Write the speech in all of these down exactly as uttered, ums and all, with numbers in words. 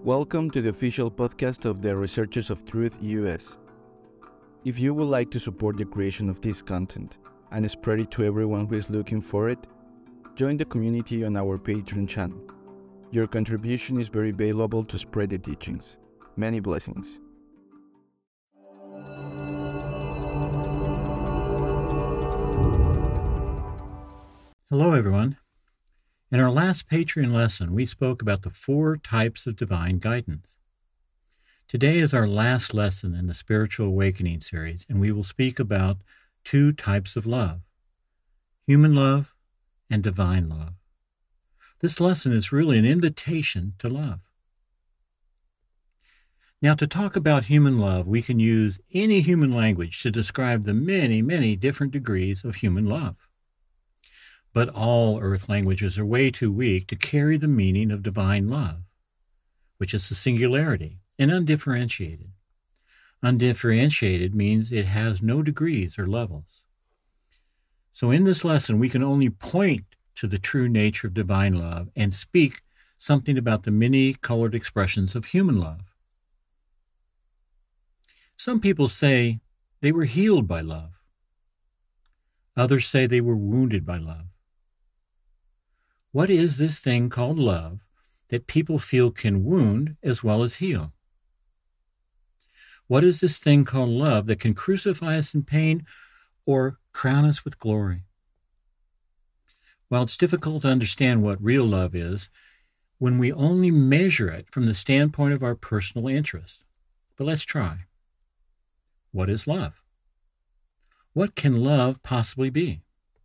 Welcome to the official podcast of the Researchers of Truth U S. If you would like to support the creation of this content and spread it to everyone who is looking for it, join the community on our Patreon channel. Your contribution is very valuable to spread the teachings. Many blessings. Hello, everyone. In our last Patreon lesson, we spoke about the four types of divine guidance. Today is our last lesson in the Spiritual Awakening series, and we will speak about two types of love, human love and divine love. This lesson is really an invitation to love. Now, to talk about human love, we can use any human language to describe the many, many different degrees of human love. But all earth languages are way too weak to carry the meaning of divine love, which is the singularity and undifferentiated. Undifferentiated means it has no degrees or levels. So in this lesson, we can only point to the true nature of divine love and speak something about the many-colored expressions of human love. Some people say they were healed by love. Others say they were wounded by love. What is this thing called love that people feel can wound as well as heal? What is this thing called love that can crucify us in pain or crown us with glory? While it's difficult to understand what real love is when we only measure it from the standpoint of our personal interest. But let's try. What is love? What can love possibly be?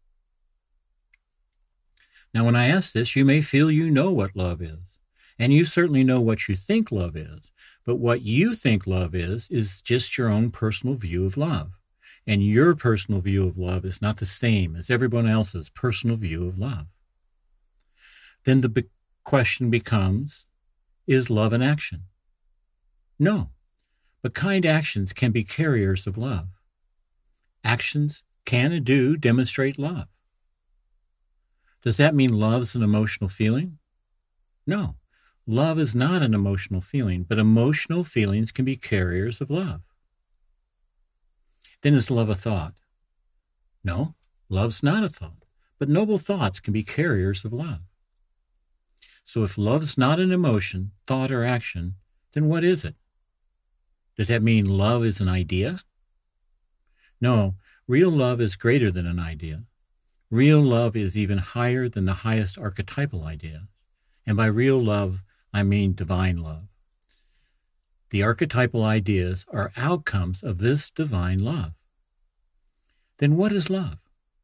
Now, when I ask this, you may feel you know what love is, and you certainly know what you think love is, but what you think love is is just your own personal view of love, and your personal view of love is not the same as everyone else's personal view of love. Then the be- question becomes, is love an action? No, but kind actions can be carriers of love. Actions can and do demonstrate love. Does that mean love's an emotional feeling? No, love is not an emotional feeling, but emotional feelings can be carriers of love. Then is love a thought? No, love's not a thought, but noble thoughts can be carriers of love. So if love's not an emotion, thought, or action, then what is it? Does that mean love is an idea? No, real love is greater than an idea. Real love is even higher than the highest archetypal idea. And by real love, I mean divine love. The archetypal ideas are outcomes of this divine love. Then what is love?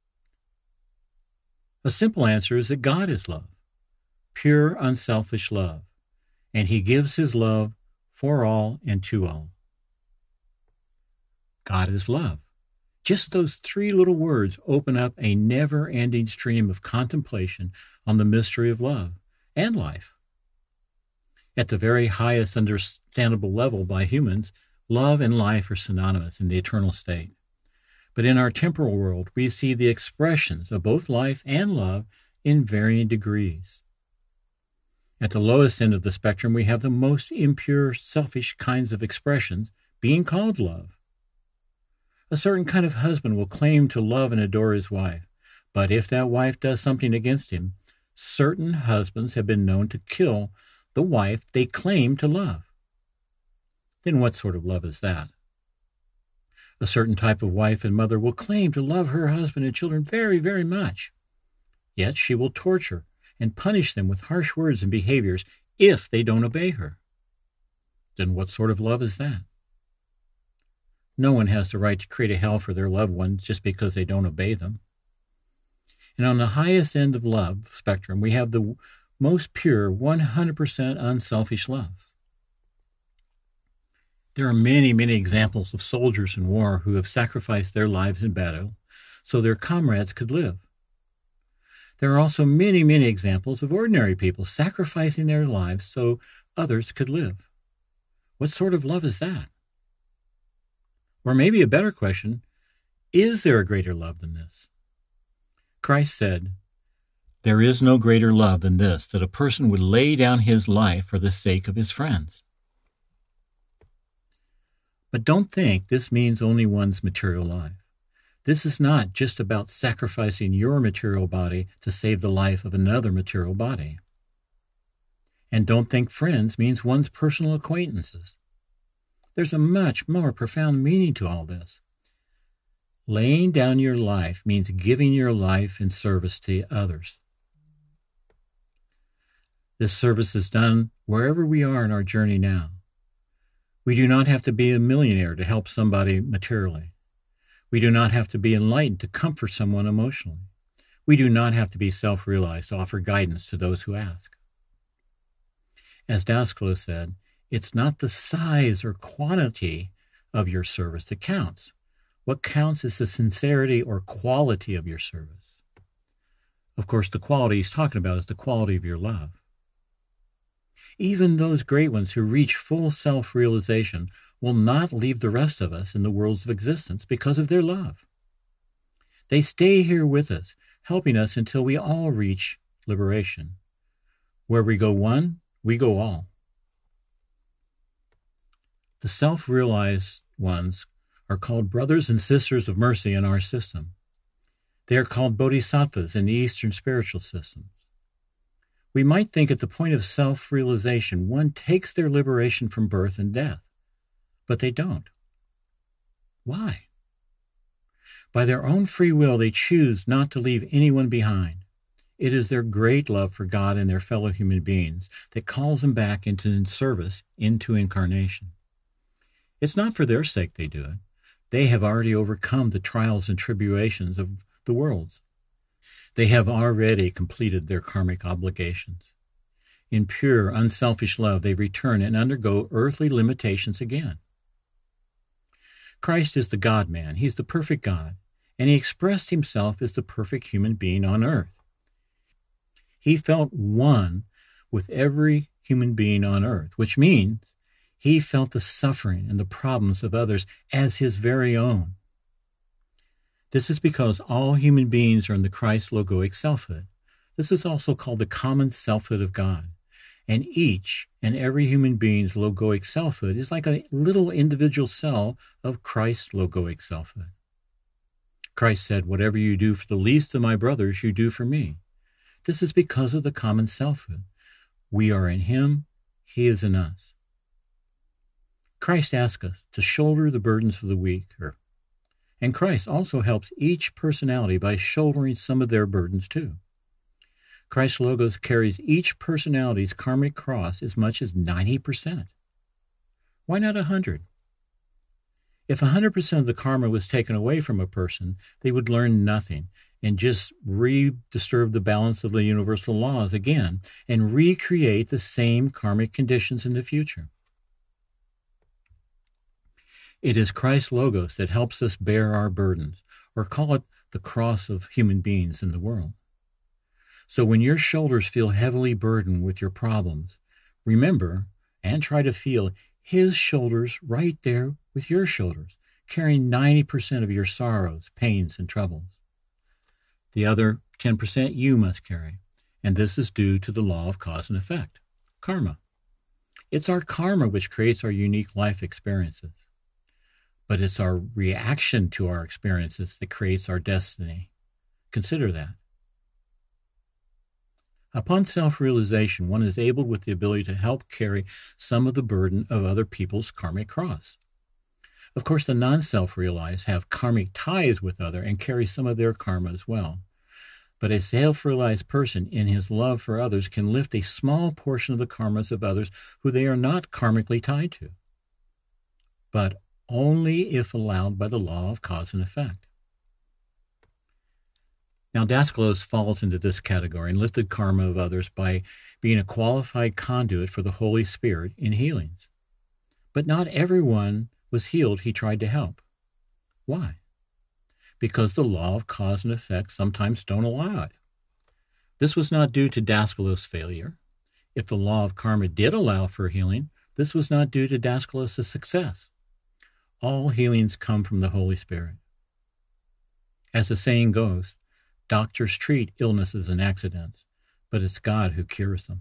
A simple answer is that God is love, pure, unselfish love, and He gives His love for all and to all. God is love. Just those three little words open up a never-ending stream of contemplation on the mystery of love and life. At the very highest understandable level by humans, love and life are synonymous in the eternal state. But in our temporal world, we see the expressions of both life and love in varying degrees. At the lowest end of the spectrum, we have the most impure, selfish kinds of expressions being called love. A certain kind of husband will claim to love and adore his wife, but if that wife does something against him, certain husbands have been known to kill the wife they claim to love. Then what sort of love is that? A certain type of wife and mother will claim to love her husband and children very, very much. Yet she will torture and punish them with harsh words and behaviors if they don't obey her. Then what sort of love is that? No one has the right to create a hell for their loved ones just because they don't obey them. And on the highest end of love spectrum, we have the most pure, one hundred percent unselfish love. There are many, many examples of soldiers in war who have sacrificed their lives in battle so their comrades could live. There are also many, many examples of ordinary people sacrificing their lives so others could live. What sort of love is that? Or maybe a better question, is there a greater love than this? Christ said, There is no greater love than this, that a person would lay down his life for the sake of his friends. But don't think this means only one's material life. This is not just about sacrificing your material body to save the life of another material body. And don't think friends means one's personal acquaintances. There's a much more profound meaning to all this. Laying down your life means giving your life in service to others. This service is done wherever we are in our journey now. We do not have to be a millionaire to help somebody materially. We do not have to be enlightened to comfort someone emotionally. We do not have to be self-realized to offer guidance to those who ask. As Daskalos said, it's not the size or quantity of your service that counts. What counts is the sincerity or quality of your service. Of course, the quality he's talking about is the quality of your love. Even those great ones who reach full self-realization will not leave the rest of us in the worlds of existence because of their love. They stay here with us, helping us until we all reach liberation. Where we go one, we go all. The self-realized ones are called brothers and sisters of mercy in our system. They are called bodhisattvas in the Eastern spiritual systems. We might think at the point of self-realization, one takes their liberation from birth and death, but they don't. Why? By their own free will, they choose not to leave anyone behind. It is their great love for God and their fellow human beings that calls them back into service, into incarnation. It's not for their sake they do it. They have already overcome the trials and tribulations of the worlds. They have already completed their karmic obligations. In pure, unselfish love, they return and undergo earthly limitations again. Christ is the God-man. He's the perfect God, and he expressed himself as the perfect human being on earth. He felt one with every human being on earth, which means he felt the suffering and the problems of others as his very own. This is because all human beings are in the Christ logoic selfhood. This is also called the common selfhood of God. And each and every human being's logoic selfhood is like a little individual cell of Christ's logoic selfhood. Christ said, "Whatever you do for the least of my brothers, you do for me." This is because of the common selfhood. We are in him, he is in us. Christ asks us to shoulder the burdens of the weak, and Christ also helps each personality by shouldering some of their burdens too. Christ's Logos carries each personality's karmic cross as much as ninety percent. Why not one hundred? If one hundred percent of the karma was taken away from a person, they would learn nothing and just re-disturb the balance of the universal laws again and recreate the same karmic conditions in the future. It is Christ's Logos that helps us bear our burdens, or call it the cross of human beings in the world. So when your shoulders feel heavily burdened with your problems, remember and try to feel his shoulders right there with your shoulders, carrying ninety percent of your sorrows, pains, and troubles. The other ten percent you must carry, and this is due to the law of cause and effect, karma. It's our karma which creates our unique life experiences, but it's our reaction to our experiences that creates our destiny. Consider that. Upon self-realization, one is able with the ability to help carry some of the burden of other people's karmic cross. Of course, the non-self-realized have karmic ties with others and carry some of their karma as well. But a self-realized person, in his love for others, can lift a small portion of the karmas of others who they are not karmically tied to, but only if allowed by the law of cause and effect. Now, Daskalos falls into this category and lifted karma of others by being a qualified conduit for the Holy Spirit in healings. But not everyone was healed he tried to help. Why? Because the law of cause and effect sometimes don't allow it. This was not due to Daskalos' failure. If the law of karma did allow for healing, this was not due to Daskalos' success. All healings come from the Holy Spirit. As the saying goes, Doctors treat illnesses and accidents, but it's God who cures them.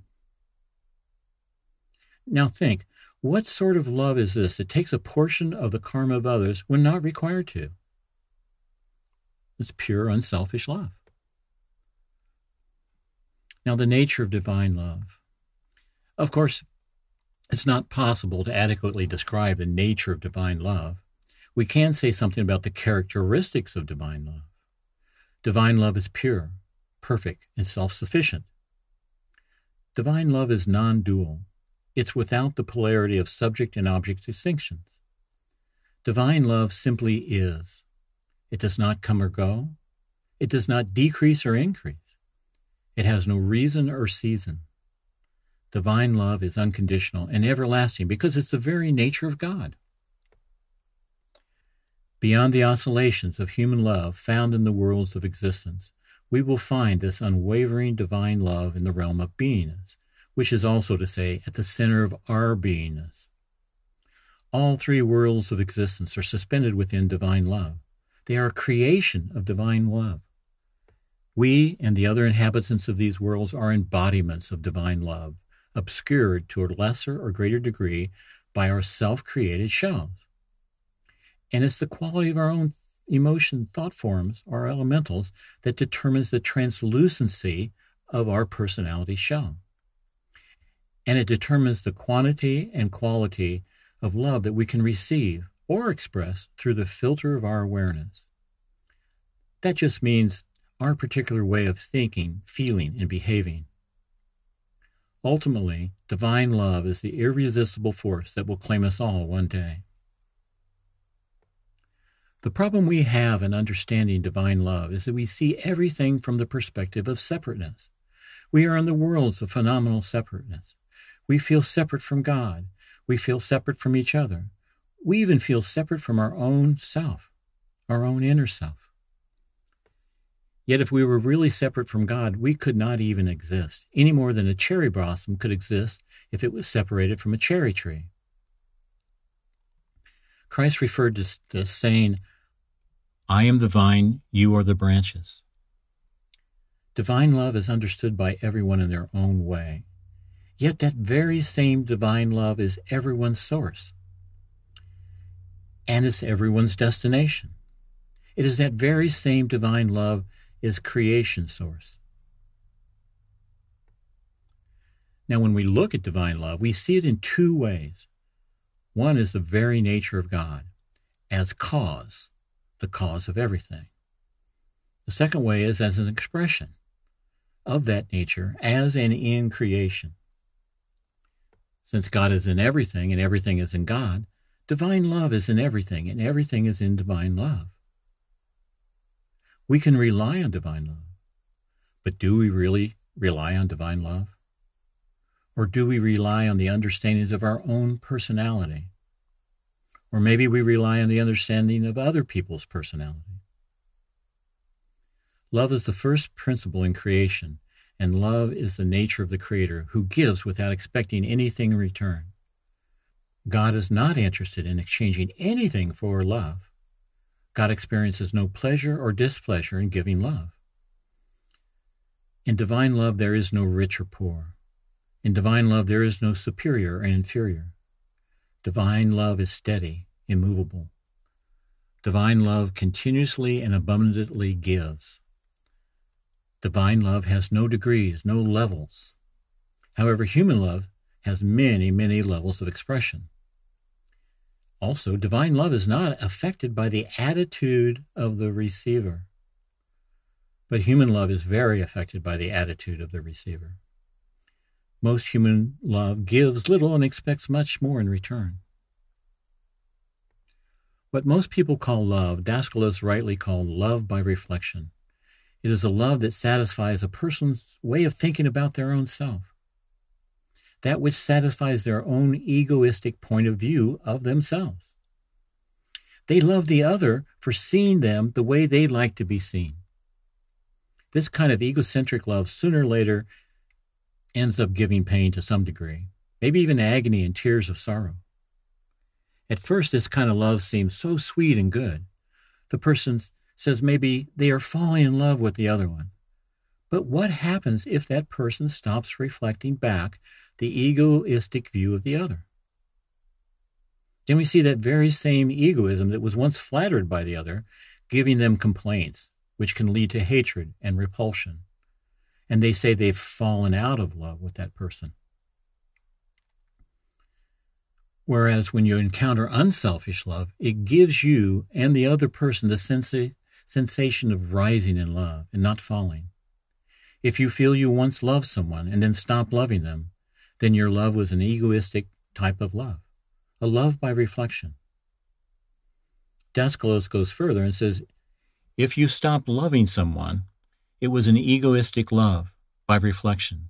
Now think, what sort of love is this that takes a portion of the karma of others when not required to? It's pure, unselfish love. Now, the nature of divine love. Of course, it's not possible to adequately describe the nature of divine love. We can say something about the characteristics of divine love. Divine love is pure, perfect, and self-sufficient. Divine love is non-dual. It's without the polarity of subject and object distinctions. Divine love simply is. It does not come or go. It does not decrease or increase. It has no reason or season. Divine love is unconditional and everlasting because it's the very nature of God. Beyond the oscillations of human love found in the worlds of existence, we will find this unwavering divine love in the realm of beingness, which is also to say at the center of our beingness. All three worlds of existence are suspended within divine love. They are a creation of divine love. We and the other inhabitants of these worlds are embodiments of divine love, obscured to a lesser or greater degree by our self-created shells. And it's the quality of our own emotion thought forms, our elementals, that determines the translucency of our personality shell. And it determines the quantity and quality of love that we can receive or express through the filter of our awareness. That just means our particular way of thinking, feeling, and behaving. Ultimately, divine love is the irresistible force that will claim us all one day. The problem we have in understanding divine love is that we see everything from the perspective of separateness. We are in the worlds of phenomenal separateness. We feel separate from God. We feel separate from each other. We even feel separate from our own self, our own inner self. Yet if we were really separate from God, we could not even exist, any more than a cherry blossom could exist if it was separated from a cherry tree. Christ referred to this saying, "I am the vine, you are the branches." Divine love is understood by everyone in their own way. Yet that very same divine love is everyone's source. And it's everyone's destination. It is that very same divine love is creation source. Now, when we look at divine love, we see it in two ways. One is the very nature of God, as cause, the cause of everything. The second way is as an expression of that nature as and in creation. Since God is in everything and everything is in God, divine love is in everything and everything is in divine love. We can rely on divine love, but do we really rely on divine love? Or do we rely on the understandings of our own personality? Or maybe we rely on the understanding of other people's personality. Love is the first principle in creation, and love is the nature of the Creator who gives without expecting anything in return. God is not interested in exchanging anything for love. God experiences no pleasure or displeasure in giving love. In divine love, there is no rich or poor. In divine love, there is no superior or inferior. Divine love is steady, immovable. Divine love continuously and abundantly gives. Divine love has no degrees, no levels. However, human love has many, many levels of expression. Also, divine love is not affected by the attitude of the receiver. But human love is very affected by the attitude of the receiver. Most human love gives little and expects much more in return. What most people call love, Daskalos rightly called love by reflection. It is a love that satisfies a person's way of thinking about their own self. That which satisfies their own egoistic point of view of themselves. They love the other for seeing them the way they like to be seen. This kind of egocentric love sooner or later ends up giving pain to some degree, maybe even agony and tears of sorrow. At first, this kind of love seems so sweet and good. The person says maybe they are falling in love with the other one. But what happens if that person stops reflecting back the egoistic view of the other? Then we see that very same egoism that was once flattered by the other, giving them complaints, which can lead to hatred and repulsion. And they say they've fallen out of love with that person. Whereas when you encounter unselfish love, it gives you and the other person the sensa- sensation of rising in love and not falling. If you feel you once loved someone and then stop loving them, then your love was an egoistic type of love, a love by reflection. Daskalos goes further and says, if you stop loving someone, it was an egoistic love by reflection.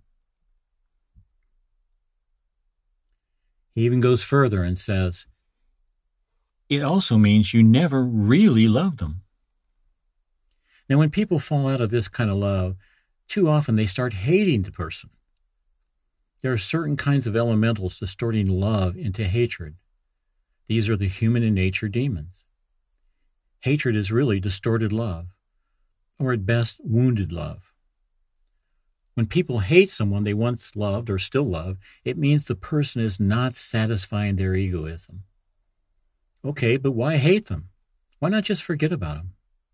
He even goes further and says, it also means you never really loved them. Now, when people fall out of this kind of love, too often they start hating the person. There are certain kinds of elementals distorting love into hatred. These are the human in nature demons. Hatred is really distorted love, or at best, wounded love. When people hate someone they once loved or still love, it means the person is not satisfying their egoism. Okay, but why hate them? Why not just forget about them?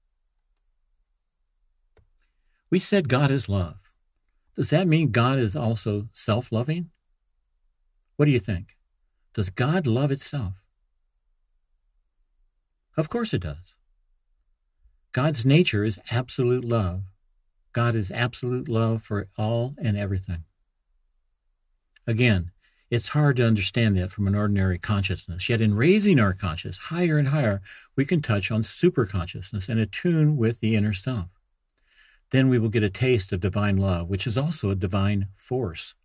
We said God is love. Does that mean God is also self-loving? What do you think? Does God love itself? Of course it does. God's nature is absolute love. God is absolute love for all and everything. Again, it's hard to understand that from an ordinary consciousness. Yet in raising our consciousness higher and higher, we can touch on superconsciousness and attune with the inner self. Then we will get a taste of divine love, which is also a divine force.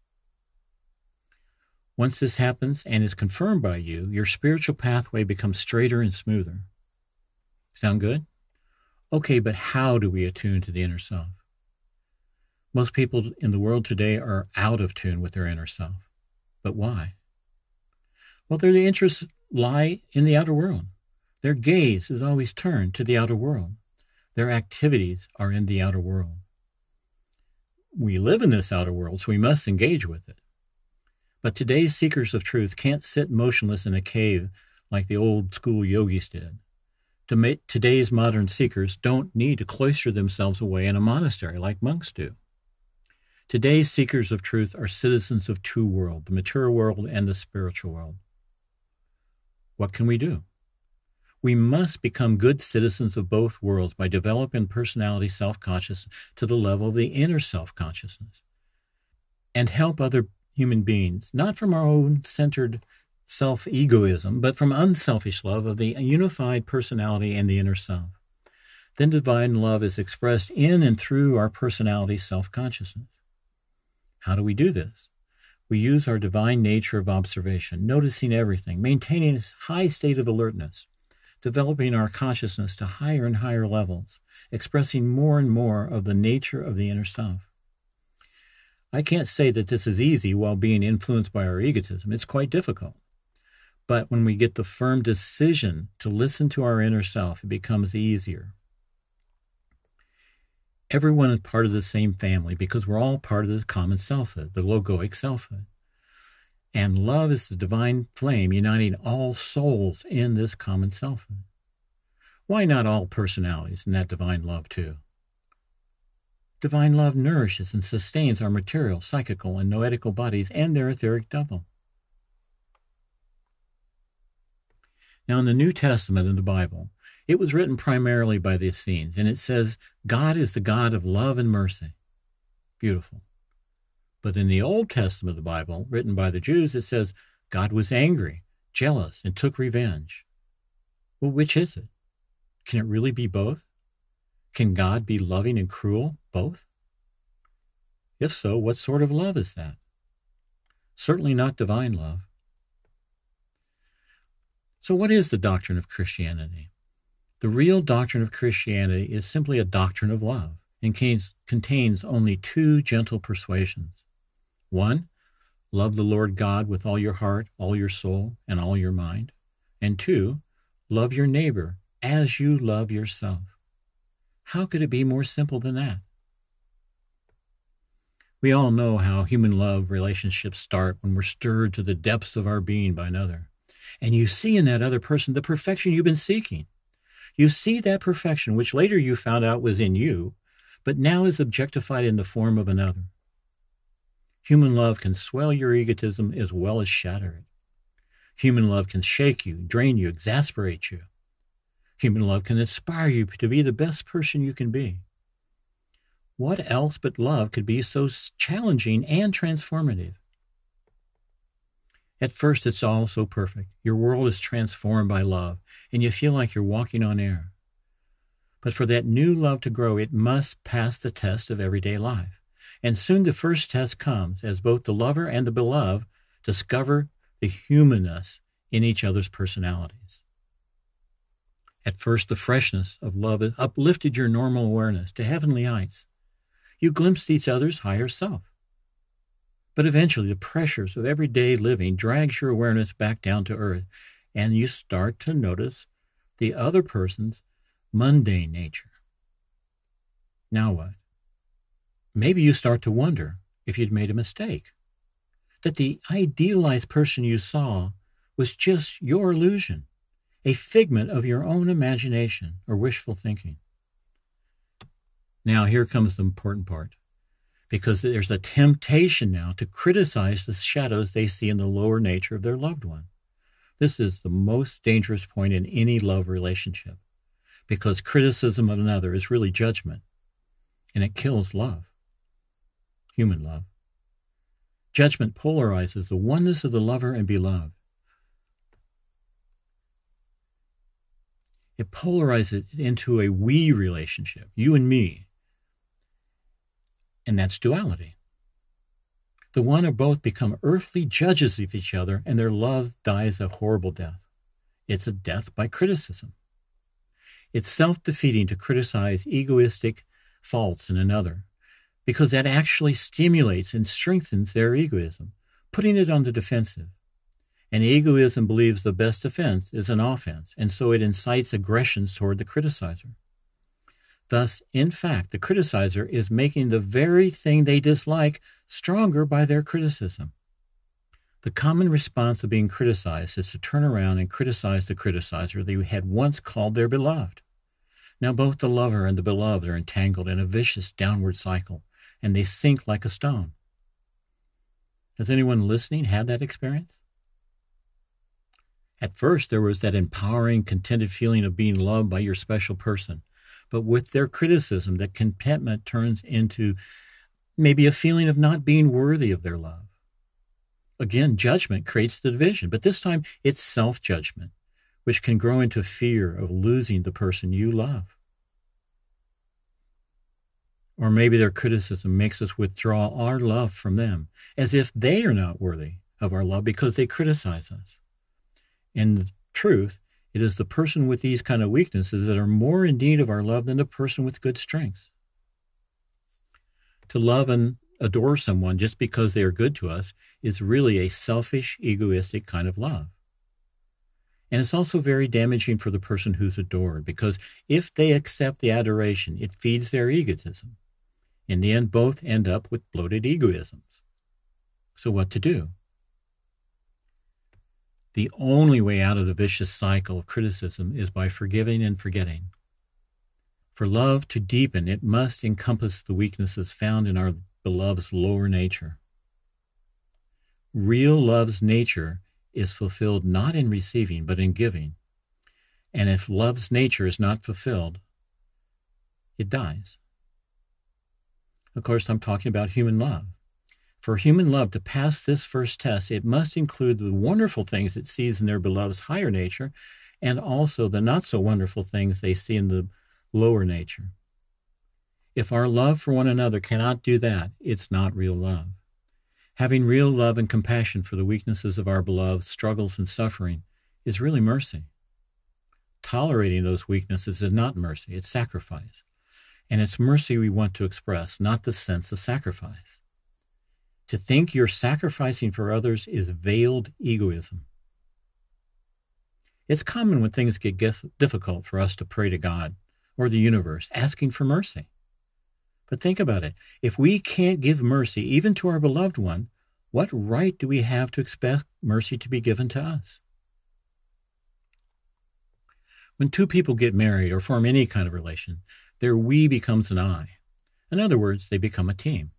Once this happens and is confirmed by you, your spiritual pathway becomes straighter and smoother. Sound good? Okay, but how do we attune to the inner self? Most people in the world today are out of tune with their inner self. But why? Well, their interests lie in the outer world. Their gaze is always turned to the outer world. Their activities are in the outer world. We live in this outer world, so we must engage with it. But today's seekers of truth can't sit motionless in a cave like the old school yogis did. Today's modern seekers don't need to cloister themselves away in a monastery like monks do. Today's seekers of truth are citizens of two worlds, the material world and the spiritual world. What can we do? We must become good citizens of both worlds by developing personality self-consciousness to the level of the inner self-consciousness and help other human beings, not from our own centered self-egoism, but from unselfish love of the unified personality and the inner self. Then divine love is expressed in and through our personality self-consciousness. How do we do this? We use our divine nature of observation, noticing everything, maintaining a high state of alertness, developing our consciousness to higher and higher levels, expressing more and more of the nature of the inner self. I can't say that this is easy while being influenced by our egotism. It's quite difficult. But when we get the firm decision to listen to our inner self, it becomes easier. Everyone is part of the same family because we're all part of the common selfhood, the logoic selfhood. And love is the divine flame uniting all souls in this common selfhood. Why not all personalities in that divine love too? Divine love nourishes and sustains our material, psychical, and noetical bodies and their etheric double. Now in the New Testament in the Bible, it was written primarily by the Essenes, and it says, God is the God of love and mercy. Beautiful. But in the Old Testament of the Bible, written by the Jews, it says, God was angry, jealous, and took revenge. Well, which is it? Can it really be both? Can God be loving and cruel, both? If so, what sort of love is that? Certainly not divine love. So what is the doctrine of Christianity? The real doctrine of Christianity is simply a doctrine of love and contains, contains only two gentle persuasions. One, love the Lord God with all your heart, all your soul, and all your mind. And two, love your neighbor as you love yourself. How could it be more simple than that? We all know how human love relationships start when we're stirred to the depths of our being by another. And you see in that other person the perfection you've been seeking. You see that perfection, which later you found out was in you, but now is objectified in the form of another. Human love can swell your egotism as well as shatter it. Human love can shake you, drain you, exasperate you. Human love can inspire you to be the best person you can be. What else but love could be so challenging and transformative? At first, it's all so perfect. Your world is transformed by love, and you feel like you're walking on air. But for that new love to grow, it must pass the test of everyday life. And soon the first test comes as both the lover and the beloved discover the humanness in each other's personalities. At first, the freshness of love uplifted your normal awareness to heavenly heights. You glimpsed each other's higher self. But eventually, the pressures of everyday living drags your awareness back down to earth, and you start to notice the other person's mundane nature. Now what? Maybe you start to wonder if you'd made a mistake, that the idealized person you saw was just your illusion, a figment of your own imagination or wishful thinking. Now here comes the important part, because there's a temptation now to criticize the shadows they see in the lower nature of their loved one. This is the most dangerous point in any love relationship, because criticism of another is really judgment, and it kills love, human love. Judgment polarizes the oneness of the lover and beloved. It polarizes it into a we relationship, you and me. And that's duality. The one or both become earthly judges of each other, and their love dies a horrible death. It's a death by criticism. It's self-defeating to criticize egoistic faults in another, because that actually stimulates and strengthens their egoism, putting it on the defensive. And egoism believes the best defense is an offense, and so it incites aggressions toward the criticizer. Thus, in fact, the criticizer is making the very thing they dislike stronger by their criticism. The common response to being criticized is to turn around and criticize the criticizer they had once called their beloved. Now both the lover and the beloved are entangled in a vicious downward cycle, and they sink like a stone. Has anyone listening had that experience? At first, there was that empowering, contented feeling of being loved by your special person. But with their criticism, that contentment turns into maybe a feeling of not being worthy of their love. Again, judgment creates the division, but this time it's self-judgment, which can grow into fear of losing the person you love. Or maybe their criticism makes us withdraw our love from them, as if they are not worthy of our love because they criticize us. In truth, it is the person with these kind of weaknesses that are more in need of our love than the person with good strengths. To love and adore someone just because they are good to us is really a selfish, egoistic kind of love. And it's also very damaging for the person who's adored, because if they accept the adoration, it feeds their egotism. In the end, both end up with bloated egoisms. So what to do? The only way out of the vicious cycle of criticism is by forgiving and forgetting. For love to deepen, it must encompass the weaknesses found in our beloved's lower nature. Real love's nature is fulfilled not in receiving, but in giving. And if love's nature is not fulfilled, it dies. Of course, I'm talking about human love. For human love to pass this first test, it must include the wonderful things it sees in their beloved's higher nature, and also the not-so-wonderful things they see in the lower nature. If our love for one another cannot do that, it's not real love. Having real love and compassion for the weaknesses of our beloved, struggles and suffering, is really mercy. Tolerating those weaknesses is not mercy, it's sacrifice. And it's mercy we want to express, not the sense of sacrifice. To think you're sacrificing for others is veiled egoism. It's common when things get difficult for us to pray to God, or the universe asking for mercy. But think about it. If we can't give mercy even to our beloved one, what right do we have to expect mercy to be given to us? When two people get married or form any kind of relation, their we becomes an I. In other words, they become a team.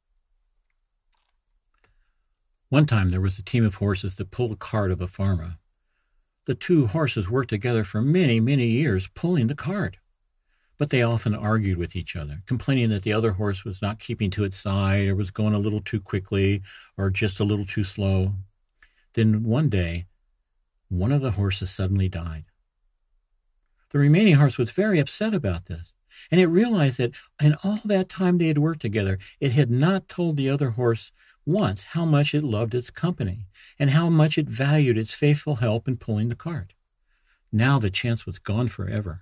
One time there was a team of horses that pulled a cart of a farmer. The two horses worked together for many, many years pulling the cart. But they often argued with each other, complaining that the other horse was not keeping to its side or was going a little too quickly or just a little too slow. Then one day, one of the horses suddenly died. The remaining horse was very upset about this, and it realized that in all that time they had worked together, it had not told the other horse once how much it loved its company and how much it valued its faithful help in pulling the cart. Now the chance was gone forever.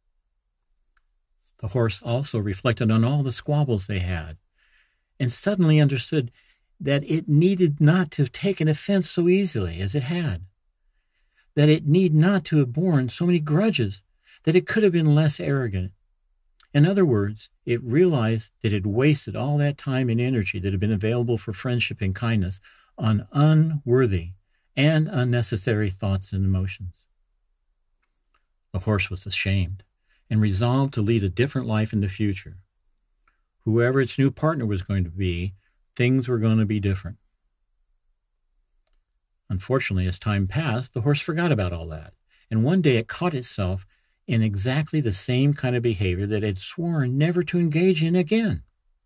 The horse also reflected on all the squabbles they had and suddenly understood that it needed not to have taken offense so easily as it had, that it need not to have borne so many grudges, that it could have been less arrogant. In other words, it realized that it had wasted all that time and energy that had been available for friendship and kindness on unworthy and unnecessary thoughts and emotions. The horse was ashamed and resolved to lead a different life in the future. Whoever its new partner was going to be, things were going to be different. Unfortunately, as time passed, the horse forgot about all that, and one day it caught itself in exactly the same kind of behavior that it had sworn never to engage in again.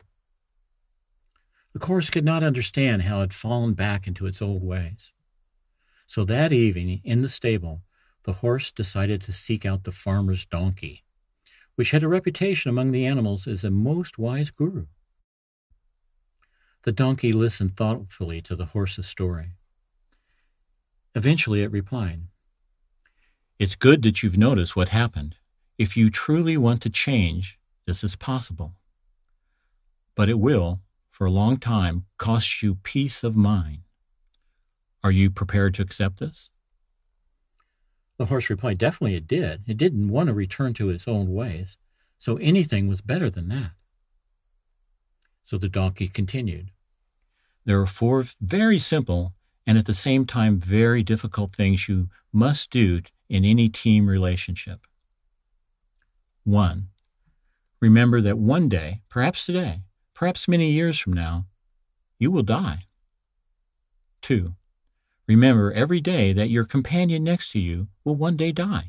The horse could not understand how it had fallen back into its old ways. So that evening, in the stable, the horse decided to seek out the farmer's donkey, which had a reputation among the animals as a most wise guru. The donkey listened thoughtfully to the horse's story. Eventually it replied, "It's good that you've noticed what happened. If you truly want to change, this is possible. But it will, for a long time, cost you peace of mind. Are you prepared to accept this?" The horse replied, definitely it did. It didn't want to return to its old ways, so anything was better than that. So the donkey continued, "There are four very simple and at the same time very difficult things you must do in any team relationship. One, remember that one day, perhaps today, perhaps many years from now, you will die. Two, remember every day that your companion next to you will one day die.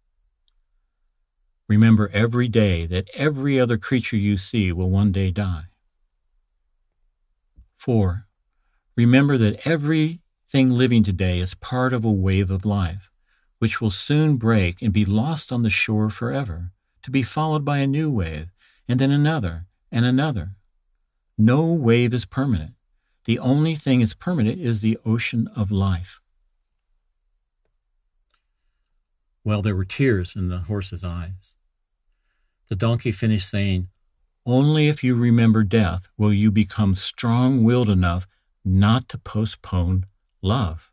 Remember every day that every other creature you see will one day die. Four, remember that everything living today is part of a wave of life, which will soon break and be lost on the shore forever, to be followed by a new wave, and then another, and another. No wave is permanent. The only thing that's permanent is the ocean of life." Well, there were tears in the horse's eyes. The donkey finished saying, "Only if you remember death will you become strong-willed enough not to postpone love."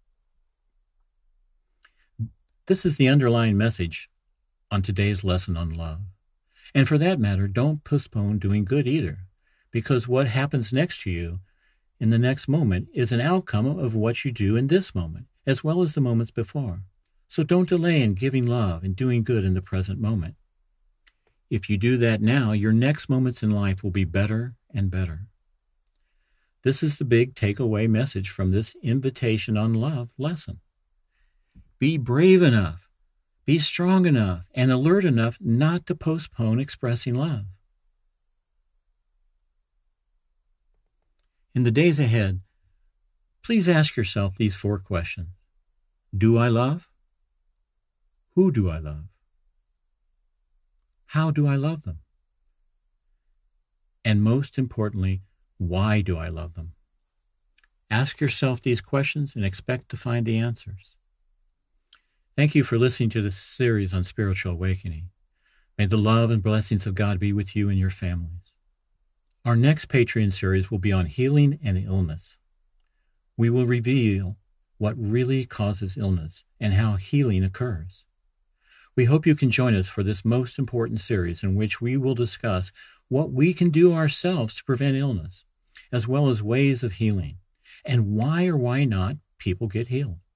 This is the underlying message on today's lesson on love. And for that matter, don't postpone doing good either, because what happens next to you in the next moment is an outcome of what you do in this moment, as well as the moments before. So don't delay in giving love and doing good in the present moment. If you do that now, your next moments in life will be better and better. This is the big takeaway message from this Invitation on Love lesson. Be brave enough, be strong enough, and alert enough not to postpone expressing love. In the days ahead, please ask yourself these four questions. Do I love? Who do I love? How do I love them? And most importantly, why do I love them? Ask yourself these questions and expect to find the answers. Thank you for listening to this series on spiritual awakening. May the love and blessings of God be with you and your families. Our next Patreon series will be on healing and illness. We will reveal what really causes illness and how healing occurs. We hope you can join us for this most important series in which we will discuss what we can do ourselves to prevent illness, as well as ways of healing, and why or why not people get healed.